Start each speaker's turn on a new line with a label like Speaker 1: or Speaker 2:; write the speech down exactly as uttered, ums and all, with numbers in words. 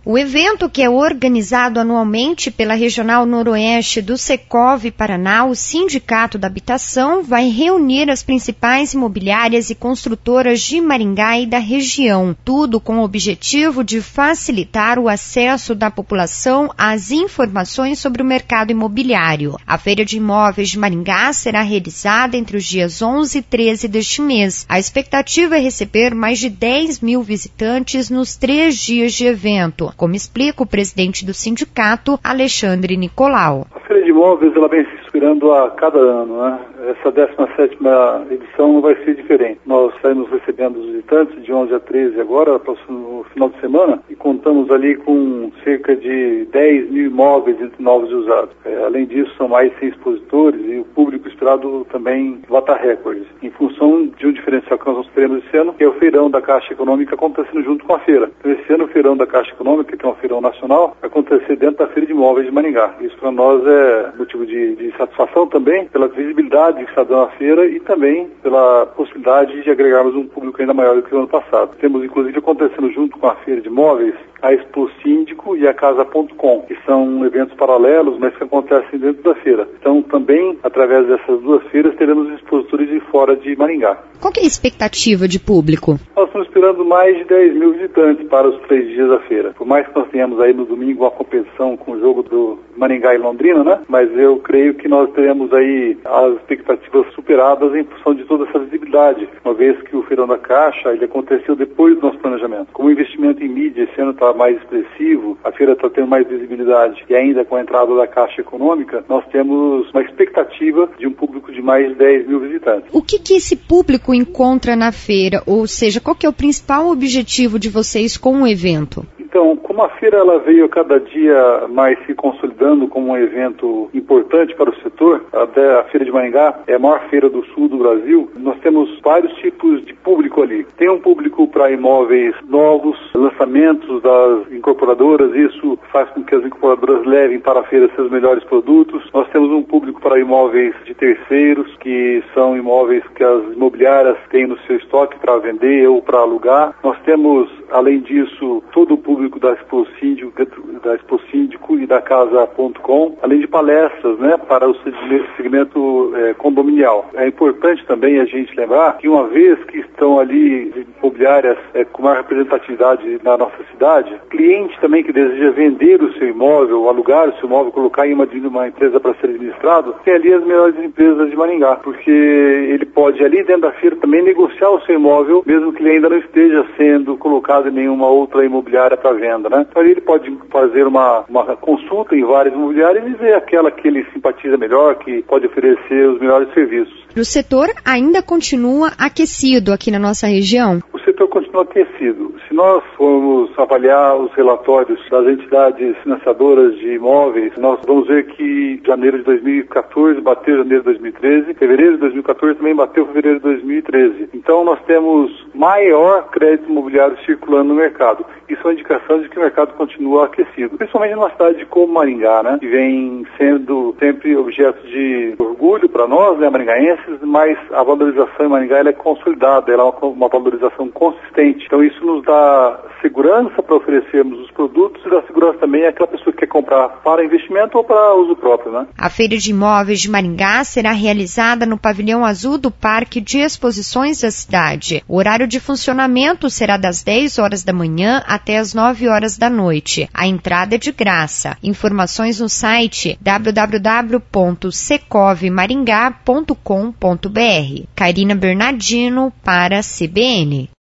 Speaker 1: O evento, que é organizado anualmente pela Regional Noroeste do Secov Paraná, o Sindicato da Habitação, vai reunir as principais imobiliárias e construtoras de Maringá e da região, tudo com o objetivo de facilitar o acesso da população às informações sobre o mercado imobiliário. A Feira de Imóveis de Maringá será realizada entre os dias onze e treze deste mês. A expectativa é receber mais de dez mil visitantes nos três dias de evento, como explica o presidente do sindicato, Alexandre Nicolau.
Speaker 2: A Feira de Imóveis ela vem se inspirando a cada ano, né? Essa décima sétima edição não vai ser diferente. Nós saímos recebendo os visitantes de onze a treze agora, no final de semana, e contamos ali com cerca de dez mil imóveis entre novos e usados. É, além disso, são mais cem expositores e o público esperado também bata recordes, em função de um diferencial que nós teremos esse ano, que é o feirão da Caixa Econômica acontecendo junto com a feira. Então, esse ano o feirão da Caixa Econômica, que é um feirão nacional, vai acontecer dentro da Feira de Imóveis de Maringá. Isso para nós é motivo de, de satisfação também, pela visibilidade que está dando a feira e também pela possibilidade de agregarmos um público ainda maior do que o ano passado. Temos, inclusive, acontecendo junto com a Feira de Imóveis, a Expo Síndico e a Casa ponto com, que são eventos paralelos, mas que acontecem dentro da feira. Então, também, através dessas duas feiras, teremos expositores de fora de Maringá.
Speaker 1: Qual que é a expectativa de público?
Speaker 2: Nós estamos esperando mais de dez mil visitantes para os três dias da feira. Por mais que nós tenhamos aí no domingo uma competição com o jogo do Maringá e Londrina, né? Mas eu creio que nós teremos aí as expectativas superadas em função de toda essa visibilidade, uma vez que o Feirão da Caixa ele aconteceu depois do nosso planejamento. Como o investimento em mídia esse ano está mais expressivo, a feira está tendo mais visibilidade e ainda com a entrada da Caixa Econômica, nós temos uma expectativa de um público de mais de dez mil visitantes.
Speaker 1: O que que esse público encontra na feira? Ou seja, qual que é o principal objetivo de vocês com o evento?
Speaker 2: Então, como a feira ela veio cada dia mais se consolidando como um evento importante para o setor, até a Feira de Maringá é a maior feira do sul do Brasil, nós temos vários tipos de público ali. Tem um público para imóveis novos, lançamentos das incorporadoras, isso faz com que as incorporadoras levem para a feira seus melhores produtos. Nós temos um público para imóveis de terceiros, que são imóveis que as imobiliárias têm no seu estoque para vender ou para alugar. Nós temos, além disso, todo o público da Expo Síndico, da Expo Síndico e da Casa ponto com, além de palestras, né, para o segmento é, condominial. É importante também a gente lembrar que uma vez que estão ali imobiliárias é, com maior representatividade na nossa cidade, cliente também que deseja vender o seu imóvel, alugar o seu imóvel, colocar em uma, uma empresa para ser administrado, tem ali as melhores empresas de Maringá, porque ele pode ali dentro da feira também negociar o seu imóvel, mesmo que ele ainda não esteja sendo colocado em nenhuma outra imobiliária para venda, né? Então ele pode fazer uma, uma consulta em várias imobiliárias e ver aquela que ele simpatiza melhor, que pode oferecer os melhores serviços.
Speaker 1: O setor ainda continua aquecido aqui na nossa região?
Speaker 2: O setor continua aquecido. Se nós formos avaliar os relatórios das entidades financiadoras de imóveis, nós vamos ver que janeiro de dois mil e quatorze bateu janeiro de dois mil e treze, fevereiro de dois mil e quatorze também bateu fevereiro de dois mil e treze. Então nós temos maior crédito imobiliário circulando no mercado. Isso é uma indicação de que o mercado continua aquecido, principalmente numa cidade como Maringá, né, que vem sendo sempre objeto de orgulho para nós, né, maringaenses, mas a valorização em Maringá ela é consolidada, ela é uma, uma valorização consistente. Então isso nos dá segurança para oferecermos os produtos e dá segurança também àquela pessoa que quer comprar para investimento ou para uso próprio, né?
Speaker 1: A Feira de Imóveis de Maringá será realizada no Pavilhão Azul do Parque de Exposições da cidade. O horário de funcionamento será das dez horas da manhã até as nove horas da noite. A entrada é de graça. Informações no site w w w ponto secov maringá ponto com ponto b r. Karina Bernardino para a C B N.